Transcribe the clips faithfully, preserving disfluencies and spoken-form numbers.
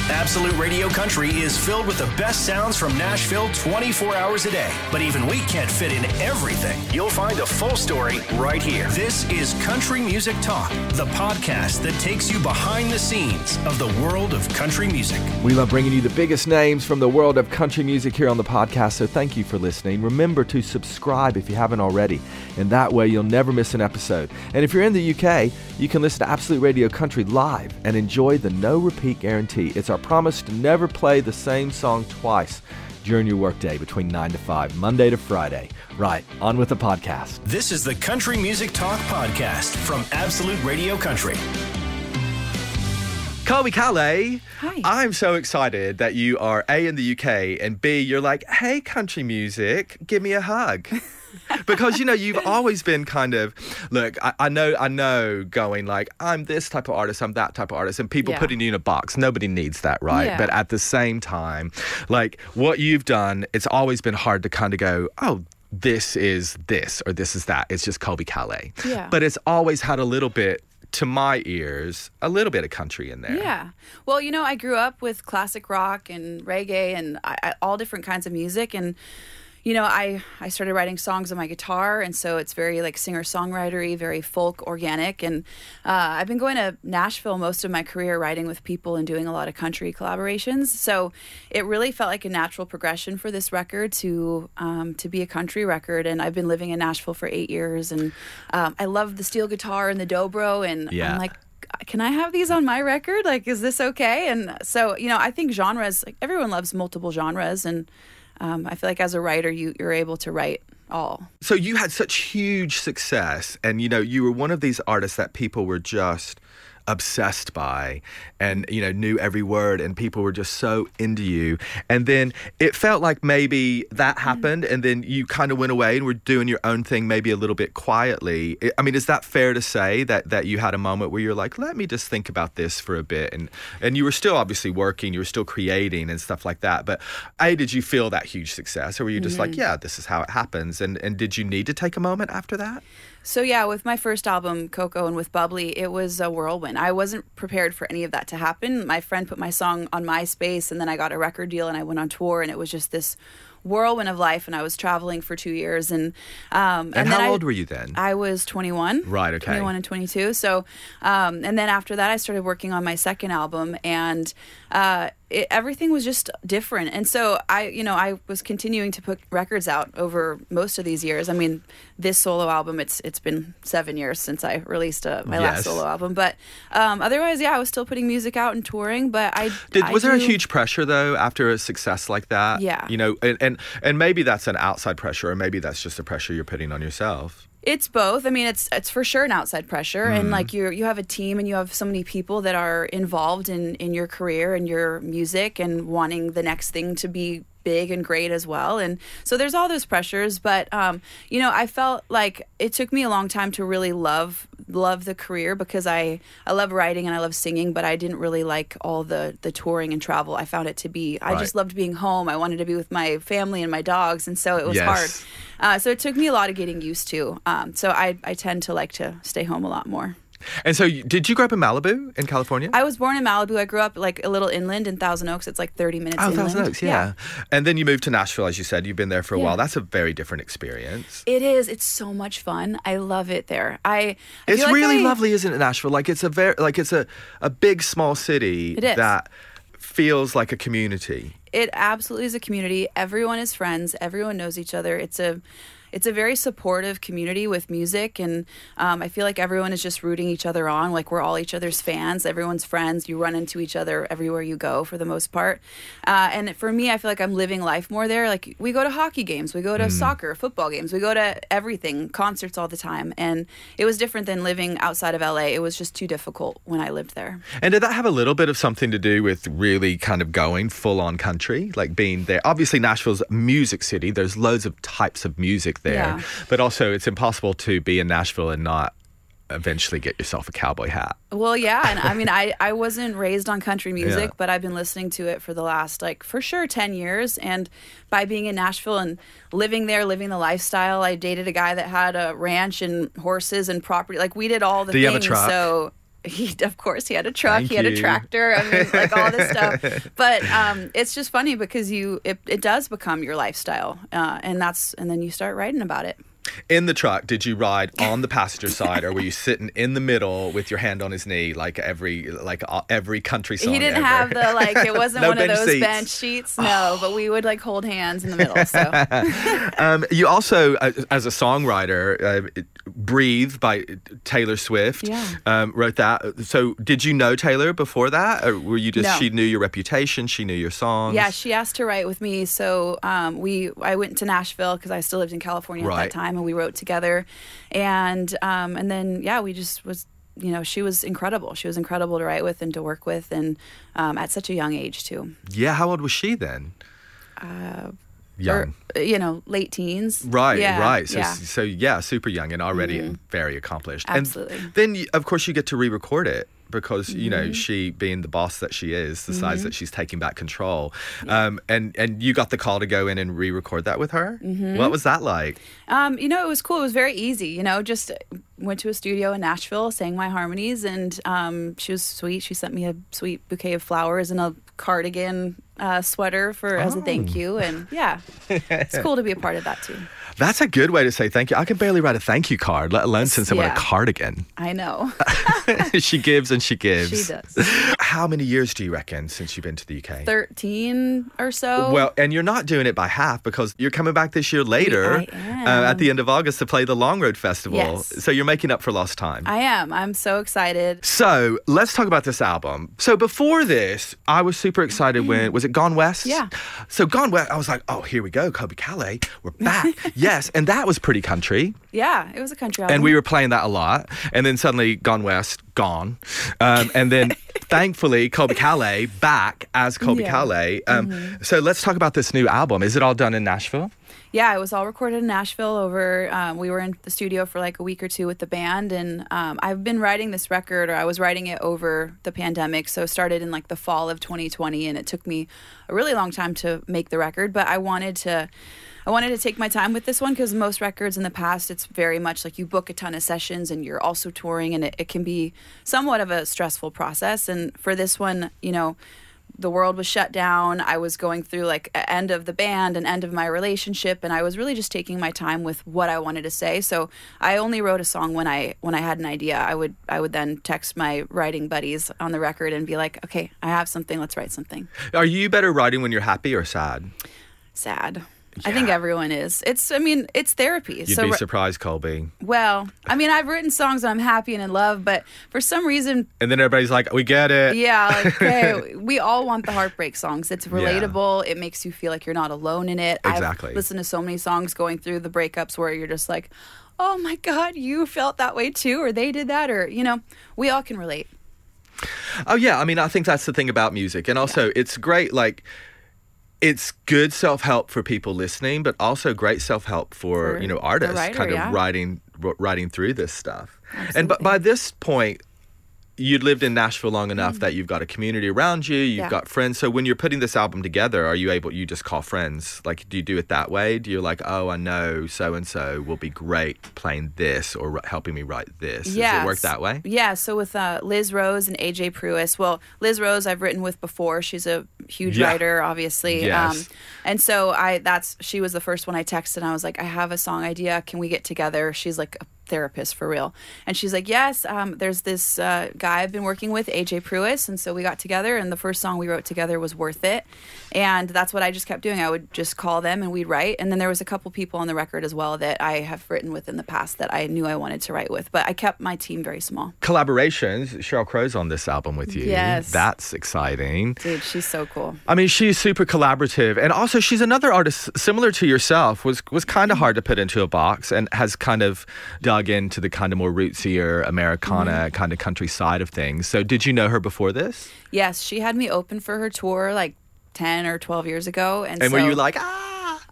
Absolute Radio Country is filled with the best sounds from Nashville twenty-four hours a day. But even we can't fit in everything. You'll find a full story right here. This is Country Music Talk, the podcast that takes you behind the scenes of the world of country music. We love bringing you the biggest names from the world of country music here on the podcast, so thank you for listening. Remember to subscribe if you haven't already, and that way you'll never miss an episode. And if you're in the U K, you can listen to Absolute Radio Country live and enjoy the no repeat guarantee. It's our promise to never play the same song twice during your workday between nine to five, Monday to Friday. Right, on with the podcast. This is the Country Music Talk podcast from Absolute Radio Country. Colby Calais, hi. I'm so excited that you are A, in the U K, and B, you're like, hey, country music, give me a hug. Because, you know, you've always been kind of, look, I, I know, I know going like, I'm this type of artist, I'm that type of artist, and people Yeah. putting you in a box. Nobody needs that, right? Yeah. But at the same time, like what you've done, it's always been hard to kind of go, oh, this is this or this is that. It's just Colby Calais. Yeah. But it's always had a little bit, to my ears, a little bit of country in there. Yeah. Well, you know, I grew up with classic rock and reggae and I, I, all different kinds of music. And, you know, I, I started writing songs on my guitar. And so it's very like singer-songwritery, very folk, organic. And uh, I've been going to Nashville most of my career writing with people and doing a lot of country collaborations. So it really felt like a natural progression for this record to um, to be a country record. And I've been living in Nashville for eight years. And um, I love the steel guitar and the dobro. And Yeah. I'm like, can I have these on my record? Like, is this okay? And so, you know, I think genres, like everyone loves multiple genres. And um, I feel like as a writer, you, you're able to write all. So you had such huge success, and, you know, you were one of these artists that people were just obsessed by and, you know, knew every word, and people were just so into you. And then it felt like maybe that happened, and then you kind of went away and were doing your own thing, maybe a little bit quietly. I mean, is that fair to say that that you had a moment where you're like, let me just think about this for a bit? And and you were still obviously working, you were still creating and stuff like that. But A, did you feel that huge success, or were you just like, yeah, this is how it happens? And and did you need to take a moment after that? So yeah, with my first album, Coco, and with Bubbly, it was a whirlwind. I wasn't prepared for any of that to happen. My friend put my song on MySpace, and then I got a record deal, and I went on tour, and it was just this whirlwind of life. And I was traveling for two years, and um, And, and how then old I, were you then? I was twenty-one. Right, okay. twenty-one and twenty-two. So, um, and then after that, I started working on my second album, and uh, it, everything was just different. And so I, you know, I was continuing to put records out over most of these years. I mean, this solo album, it's it's been seven years since I released uh, my Yes. last solo album. But um, otherwise, yeah, I was still putting music out and touring. But I Did, I was there a do- huge pressure though after a success like that? Yeah. You know, and, and and maybe that's an outside pressure, or maybe that's just a pressure you're putting on yourself. It's both. I mean, it's it's for sure an outside pressure, Mm. and like you you have a team and you have so many people that are involved in in your career and your music and wanting the next thing to be big and great as well. And so there's all those pressures, but um, you know, I felt like it took me a long time to really love love the career, because I I love writing and I love singing, but I didn't really like all the the touring and travel. I found it to be I Right. just loved being home. I wanted to be with my family and my dogs, and so it was Yes. hard. Uh, so it took me a lot of getting used to. Um, so I, I tend to like to stay home a lot more. And so, you- did you grow up in Malibu, in California? I was born in Malibu. I grew up like a little inland in Thousand Oaks. It's like thirty minutes Oh, inland. Thousand Oaks, yeah. And then you moved to Nashville, as you said. You've been there for a Yeah. while. That's a very different experience. It is. It's so much fun. I love it there. I, I It's feel like really I- lovely, isn't it, Nashville? Like it's a very, like it's a, a big, small city It is. that feels like a community. It absolutely is a community. Everyone is friends. Everyone knows each other. It's a it's a very supportive community with music, and um, I feel like everyone is just rooting each other on. Like we're all each other's fans. Everyone's friends. You run into each other everywhere you go for the most part. Uh, and for me, I feel like I'm living life more there. Like we go to hockey games, we go to soccer, football games, we go to everything, concerts all the time. And it was different than living outside of L A. It was just too difficult when I lived there. And did that have a little bit of something to do with really kind of going full on country, like being there? Obviously, Nashville's a music city. There's loads of types of music there. Yeah. But also, it's impossible to be in Nashville and not eventually get yourself a cowboy hat. Well, yeah, and I mean, I, I wasn't raised on country music, Yeah. but I've been listening to it for the last, like, for sure, ten years. And by being in Nashville and living there, living the lifestyle, I dated a guy that had a ranch and horses and property. Like, we did all the Do you have a things. truck? So he, of course, he had a truck, Thank he had a you. tractor, I mean, like all this stuff. But um, it's just funny because you, it, it does become your lifestyle, uh, and that's, and then you start writing about it. In the truck, did you ride on the passenger side, or were you sitting in the middle with your hand on his knee, like every like uh, every country song? He didn't ever? have the like. It wasn't No one of bench those seats. bench seats. No, but we would like hold hands in the middle. So um, you also, uh, as a songwriter, uh, it- "Breathe" by Taylor Swift, Yeah. um, wrote that. So, did you know Taylor before that, or were you just No. she knew your reputation, she knew your songs? yeah, she asked to write with me. So um, we, I went to Nashville because I still lived in California at Right. that time, and we wrote together. And um, and then yeah, we just was. You know, she was incredible. She was incredible to write with and to work with, and um, at such a young age too. Yeah, how old was she then? Uh, Young. Or, you know, late teens. Right, Yeah, right. So, yeah. so yeah, super young and already very accomplished. Absolutely. And then, you, of course, you get to re-record it because you Mm-hmm. know she, being the boss that she is, decides that she's taking back control. Um, and and you got the call to go in and re-record that with her. Mm-hmm. What was that like? Um, you know, it was cool. It was very easy. You know, just went to a studio in Nashville, sang my harmonies, and um, she was sweet. She sent me a sweet bouquet of flowers and a cardigan uh, sweater for as a thank Oh. you. And yeah, it's cool to be a part of that too. That's a good way to say thank you. I can barely write a thank you card, let alone send someone Yeah. a cardigan. I know. She gives and she gives. She does. How many years do you reckon since you've been to the U K? thirteen or so. Well, and you're not doing it by half because you're coming back this year later I am. Uh, at the end of August to play the Long Road Festival. Yes. So you're making up for lost time. I am. I'm so excited. So let's talk about this album. So before this, I was super excited when, was it Gone West? Yeah. So Gone West, I was like, oh, here we go, Kobe Calais, we're back. Yes, and that was pretty country. Yeah, it was a country album. And we were playing that a lot. And then suddenly Gone West, gone. Um, and then thankfully Colby Calais back as Colby Yeah. Calais. Um, So let's talk about this new album. Is it all done in Nashville? Yeah, it was all recorded in Nashville over, um, we were in the studio for like a week or two with the band. And um, I've been writing this record, or I was writing it over the pandemic. So it started in like the fall of twenty twenty, and it took me a really long time to make the record. But I wanted to, I wanted to take my time with this one because most records in the past, it's very much like you book a ton of sessions and you're also touring, and it, it can be somewhat of a stressful process. And for this one, you know, the world was shut down. I was going through like an end of the band, an end of my relationship, and I was really just taking my time with what I wanted to say. So I only wrote a song when I when I had an idea. I would I would then text my writing buddies on the record and be like, okay, I have something. Let's write something. Are you better writing when you're happy or sad? Sad. I think Yeah. everyone is. It's, I mean, it's therapy. You'd so, be ri- surprised, Colby. well, I mean, I've written songs I'm happy and in love, but for some reason, And then everybody's like, we get it. yeah, like, okay, we all want the heartbreak songs. It's relatable. It makes you feel like you're not alone in it. Exactly. I've listened to so many songs going through the breakups where you're just like, oh my God, you felt that way too, or they did that, or, you know, we all can relate. Oh, yeah. I mean, I think that's the thing about music. And also, it's great, like, it's good self-help for people listening, but also great self-help for, For you know, the artists writer, kind of yeah. writing r- writing through this stuff. And b- Absolutely. by this point, you'd lived in Nashville long enough that you've got a community around you, you've Mm. Yeah. got friends. So when you're putting this album together, are you able, you just call friends? Like, do you do it that way? Do you like, oh, I know so-and-so will be great playing this or r- helping me write this? Does it work Yes. that way? Yeah. So with uh, Liz Rose and A J Pruis. Well, Liz Rose I've written with before. She's a huge Yeah. writer, obviously. Um, Yes. and so I that's she was the first one I texted. And I was like, I have a song idea. Can we get together? She's like a therapist for real. And she's like, yes, um, there's this uh, guy I've been working with, A J Pruis. And so we got together, and the first song we wrote together was Worth It. And that's what I just kept doing. I would just call them and we'd write. And then there was a couple people on the record as well that I have written with in the past that I knew I wanted to write with. But I kept my team very small. Collaborations. Sheryl Crow's on this album with you. Yes. That's exciting. Dude, she's so cool. I mean, she's super collaborative, and also she's another artist similar to yourself. Was was kind of hard to put into a box, and has kind of dug into the kind of more rootsier Americana Mm-hmm. kind of country side of things. So, did you know her before this? Yes, she had me open for her tour like ten or twelve years ago. And, And so, were you like, ah?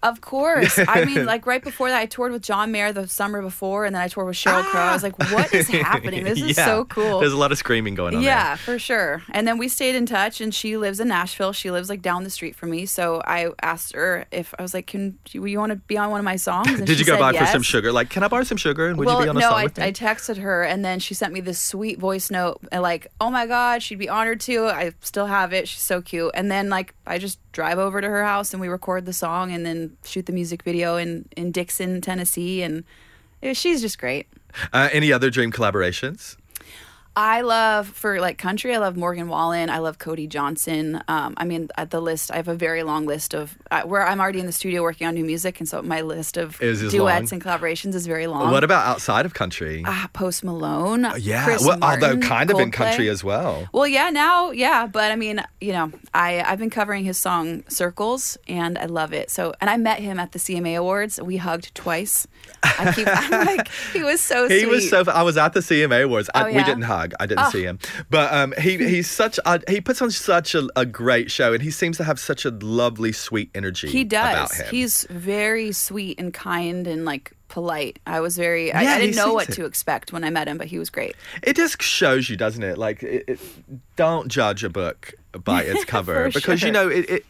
Of course. I mean, like right before that, I toured with John Mayer the summer before, and then I toured with Sheryl ah. Crow. I was like, what is happening? This is yeah. so cool. There's a lot of screaming going on Yeah, there. for sure. And then we stayed in touch, and she lives in Nashville. She lives like down the street from me. So I asked her if I was like, "Can you, you want to be on one of my songs?" And Did she you go said by yes. for some sugar? Like, can I borrow some sugar? And would well, you be on a no, song I, with me? I texted her, and then she sent me this sweet voice note, and like, oh my God, she'd be honored to. I still have it. She's so cute. And then like, I just drive over to her house, and we record the song, and then shoot the music video in, in Dixon, Tennessee. And it, she's just great. Uh, any other dream collaborations? I love, for like country, I love Morgan Wallen. I love Cody Johnson. Um, I mean, at the list, I have a very long list of, uh, where I'm already in the studio working on new music. And so my list of Is this duets long? and collaborations is very long. What about outside of country? Uh, Post Malone. Uh, yeah, Chris well, Martin, although kind of in Coldplay. country as well. Well, yeah, now, yeah. But I mean, you know, I, I've been covering his song Circles, and I love it. So, and I met him at the C M A Awards. We hugged twice. I keep, I'm like, he was so He sweet. was so. I was at the C M A Awards. I, Oh, We yeah? didn't hug. I didn't Oh. see him. But um, he he's such. A, he puts on such a, a great show, and he seems to have such a lovely, sweet energy. He does. About him. He's very sweet and kind and like polite. I was very. I, Yeah, I he didn't know seems what it. to expect when I met him, but he was great. It just shows you, doesn't it? Like, it, it, don't judge a book by its cover For because sure. you know it. it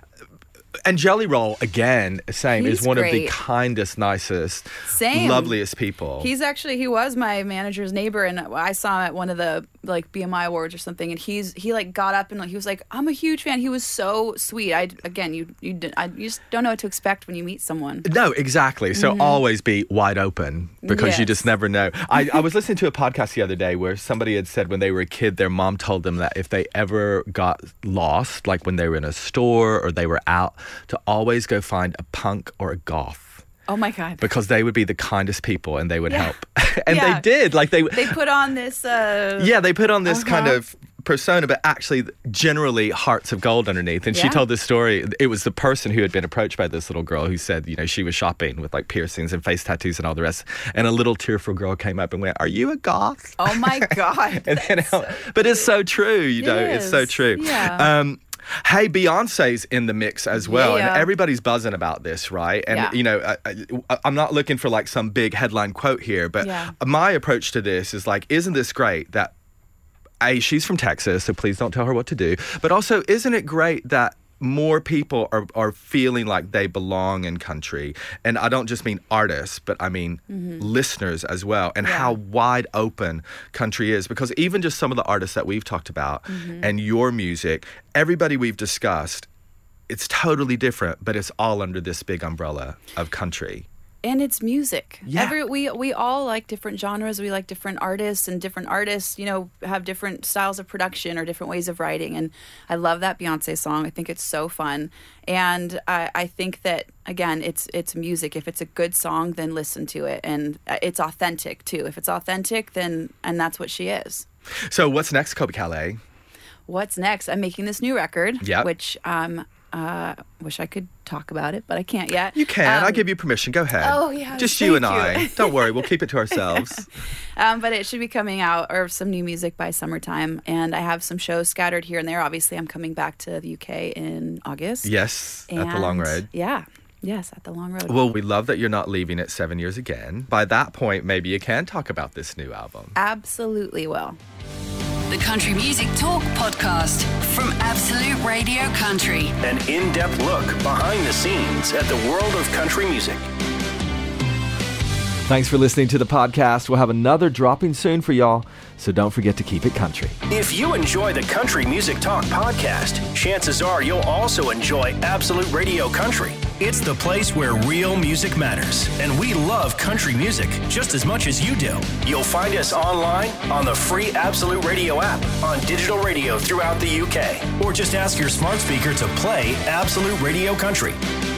and Jelly Roll, again, same, He's is one of the great. kindest, nicest, Same. loveliest people. He's actually he was my manager's neighbor, and I saw him at one of the like B M I awards or something, and he's he like got up and like, he was like, I'm a huge fan. He was so sweet. I again, you you did- I, you just don't know what to expect when you meet someone. No, exactly. So always be wide open because you Yes. just never know. I, I was listening to a podcast the other day where somebody had said when they were a kid, their mom told them that if they ever got lost, like when they were in a store or they were out, to always go find a punk or a goth. Oh my God. Because they would be the kindest people and they would Yeah. help. and Yeah. they did. Like they They put on this. Uh, Yeah, they put on this kind Uh-huh. of persona, but actually generally hearts of gold underneath. And she Yeah. told this story. It was the person who had been approached by this little girl who said, you know, she was shopping with like piercings and face tattoos and all the rest. And a little tearful girl came up and went, "Are you a goth?" Oh my God. and then, That's so- but it's so true, you know, It it's so is. true. Yeah. Um, Hey, Beyonce's in the mix as well, Yeah. and everybody's buzzing about this, right? And, Yeah. you know, I, I, I'm not looking for like some big headline quote here, but Yeah. my approach to this is like, isn't this great that, A, she's from Texas, so please don't tell her what to do, but also, isn't it great that more people are, are feeling like they belong in country? And I don't just mean artists, but I mean listeners as well, and Yeah. how wide open country is. Because even just some of the artists that we've talked about and your music, everybody we've discussed, it's totally different, but it's all under this big umbrella of country. And it's music. Yeah. Every we we all like different genres. We like different artists, and different artists, you know, have different styles of production or different ways of writing. And I love that Beyonce song. I think it's so fun. And I, I think that again, it's it's music. If it's a good song, then listen to it, and it's authentic too. If it's authentic, then and that's what she is. So what's next, Colby Calais? What's next? I'm making this new record, Yep. which um uh wish I could talk about it, but I can't yet. You can. I Um, give you permission. Go ahead. Oh, yeah, Just you and thank you. I. Don't worry. We'll keep it to ourselves. Um, but it should be coming out, or some new music by summertime. And I have some shows scattered here and there. Obviously, I'm coming back to the U K in August. Yes, at the Long And- Road. Yeah. Yes, at the Long Road. Well, we love that you're not leaving it seven years again. By that point, maybe you can talk about this new album. Absolutely will. The Country Music Talk podcast from Absolute Radio Country. An in-depth look behind the scenes at the world of country music. Thanks for listening to the podcast. We'll have another dropping soon for y'all, so don't forget to keep it country. If you enjoy the Country Music Talk podcast, chances are you'll also enjoy Absolute Radio Country. It's the place where real music matters, and we love country music just as much as you do. You'll find us online on the free Absolute Radio app, on digital radio throughout the U K, or just ask your smart speaker to play Absolute Radio Country.